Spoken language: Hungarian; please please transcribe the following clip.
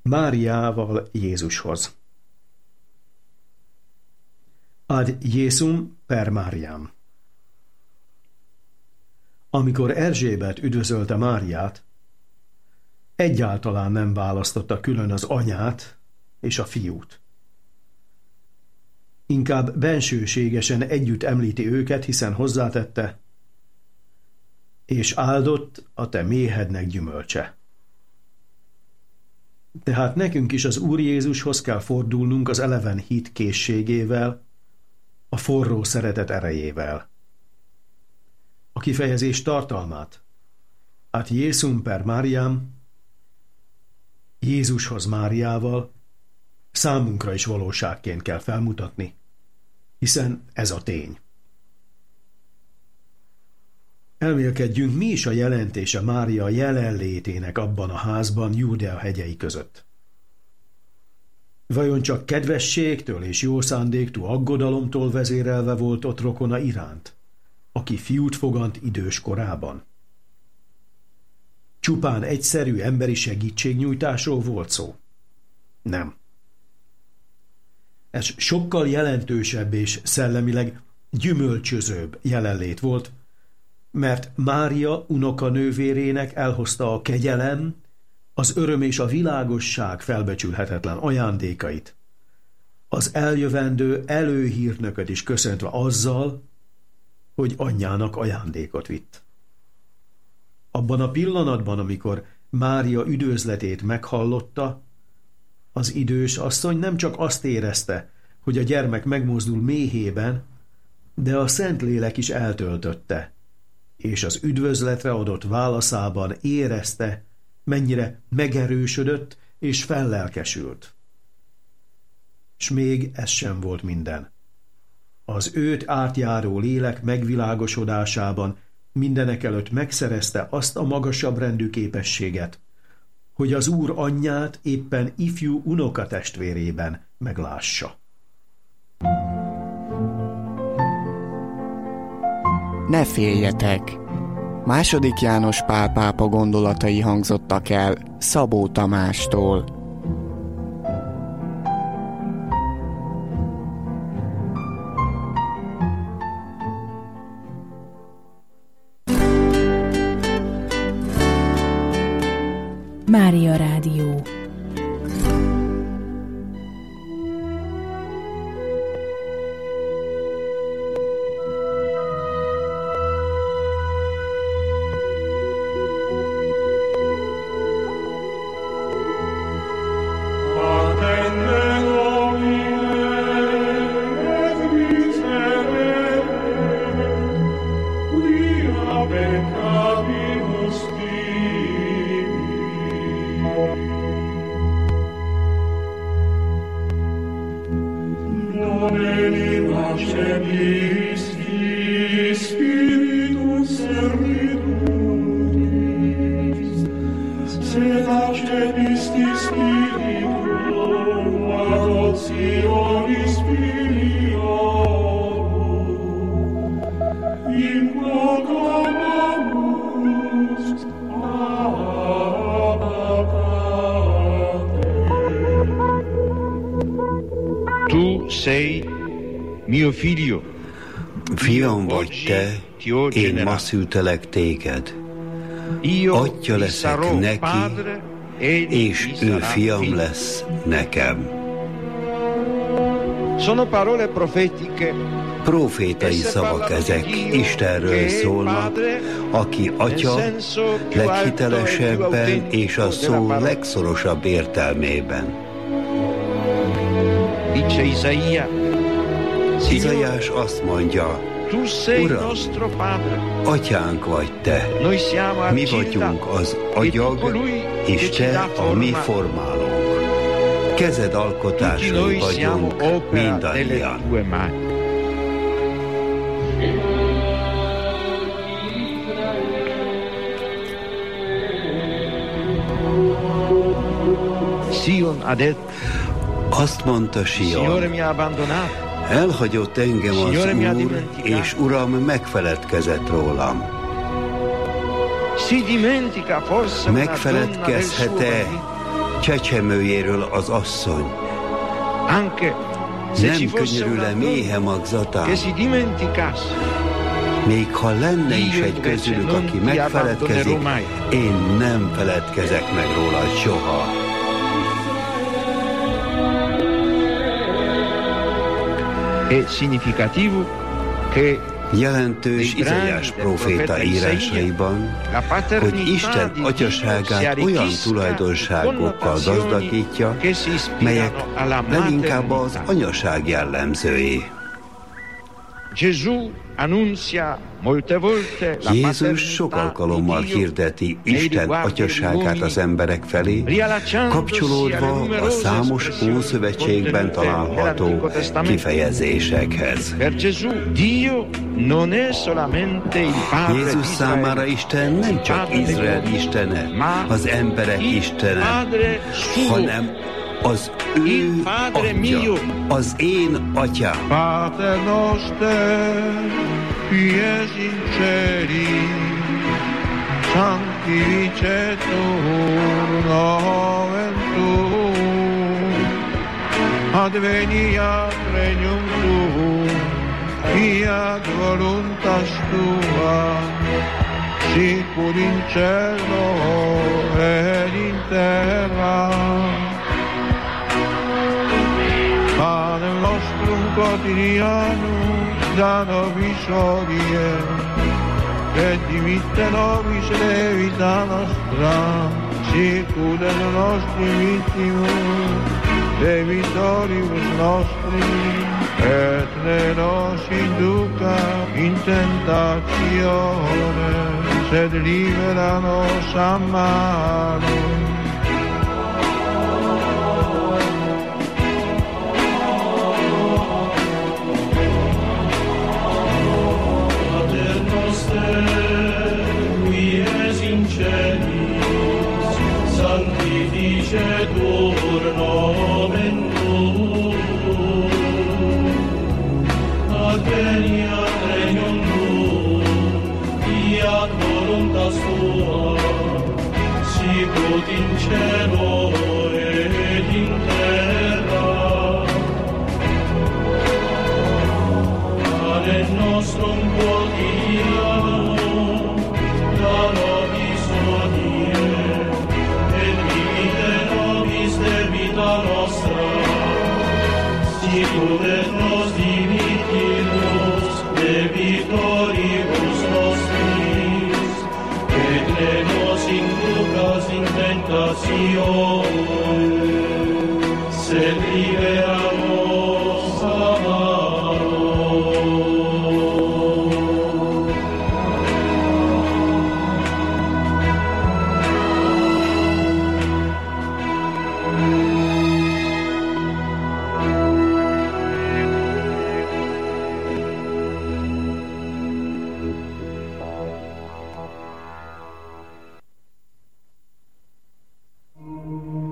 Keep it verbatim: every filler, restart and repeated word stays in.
Máriával Jézushoz. Ad Jésum per Máriám. Amikor Erzsébet üdvözölte Máriát, egyáltalán nem választotta külön az anyát és a fiút. Inkább bensőségesen együtt említi őket, hiszen hozzátette, és áldott a te méhednek gyümölcse. Tehát nekünk is az Úr Jézushoz kell fordulnunk az eleven hit készségével, a forró szeretet erejével. A kifejezés tartalmát, ad Jésum per Máriám, Jézushoz Máriával, számunkra is valóságként kell felmutatni, hiszen ez a tény. Elmélkedjünk, mi is a jelentése Mária jelenlétének abban a házban Júdea hegyei között. Vajon csak kedvességtől és jó szándéktól aggodalomtól vezérelve volt ott rokona iránt, aki fiút fogant idős korában? Csupán egyszerű emberi segítségnyújtásról volt szó? Nem. Ez sokkal jelentősebb és szellemileg gyümölcsözőbb jelenlét volt, mert Mária unokanővérének elhozta a kegyelem, az öröm és a világosság felbecsülhetetlen ajándékait, az eljövendő előhírnököt is köszöntve azzal, hogy anyjának ajándékot vitt. Abban a pillanatban, amikor Mária üdvözletét meghallotta, az idős asszony nem csak azt érezte, hogy a gyermek megmozdul méhében, de a Szentlélek is eltöltötte, és az üdvözletre adott válaszában érezte, mennyire megerősödött és fellelkesült. S még ez sem volt minden. Az őt átjáró lélek megvilágosodásában mindenekelőtt megszerezte azt a magasabb rendű képességet, hogy az Úr anyját éppen ifjú unokatestvérében meglássa. Ne féljetek! Második János Pál pápa gondolatai hangzottak el Szabó Tamástól. Mária Rádió. Fiam vagy te, én ma szültelek téged. Atya leszek neki, és ő fiam lesz nekem. Profétai szavak ezek, Istenről szólnak, aki Atya leghitelesebben és a szó legszorosabb értelmében. Izaiás azt mondja, Uram, atyánk vagy te, mi vagyunk az agyag, és te a mi formálónk. Kezed alkotásai vagyunk mindannyian. Azt mondta Sion, elhagyott engem az Úr, és Uram megfeledkezett rólam. Megfeledkezhet-e csecsemőjéről az asszony. Nem könyörül le méhe magzatán. Még ha lenne is egy közülük, aki megfeledkezik, én nem feledkezek meg rólad soha. Jelentős Izaiás próféta írásaiban, hogy Isten atyaságát olyan tulajdonságokkal gazdagítja, melyek leginkább az anyaság jellemzői. Jézus sok alkalommal hirdeti Isten atyaságát az emberek felé, kapcsolódva a számos Ószövetségben található kifejezésekhez. Jézus számára Isten nem csak Izrael istene, az emberek istene, hanem az ő atya, az én atyám. Pater noster, qui es in celi, sanctificetur nomen tuum, adveniat regnum tuum, fiat voluntas tua, sicur in cielo et in terra. Panem nostrum quotidianum da nobis hodie, et dimitte nobis debita nostra, sicut et nostri vittimus debitoribus nostri, et ne nos induca in tentatione, sed libera nos a malo. Sanctificetur nomen tuum, adveniat regnum tuum, fiat voluntas tua, sicut in cielo et in terra. Panem nostrum quotidianum da nobis hodie, debita nostra, sicut et nos dimittimus debitoribus nostris, et ne nos inducas in tentationem,